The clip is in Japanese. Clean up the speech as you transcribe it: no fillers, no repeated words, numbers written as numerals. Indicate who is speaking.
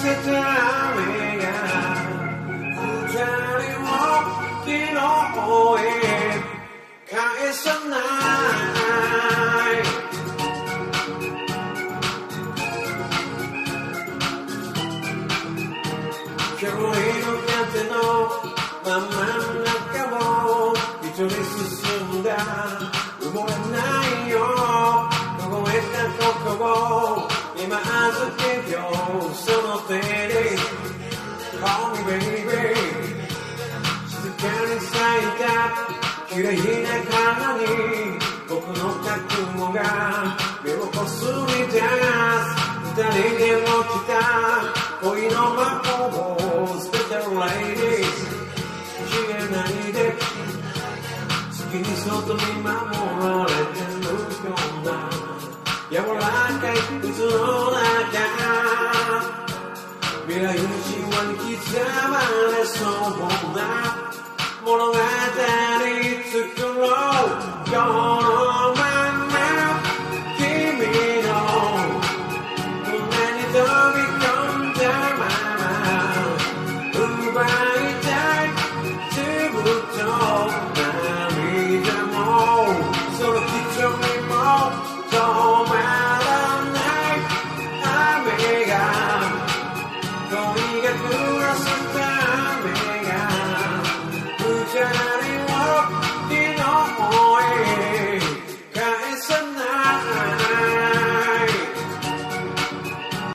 Speaker 1: せた雨が二人を昨日へ返さない距離の風の真ん中を一人進んだ動かないよ凍えた心今預けようその手で Call me baby 静かに咲いた綺麗な花に僕の覚悟が目をこすり出す二人で起きた恋の魔法スペシャルレイディー消えないで月にそっと見守られてるような柔らかい水の中未来のじわに刻まれそう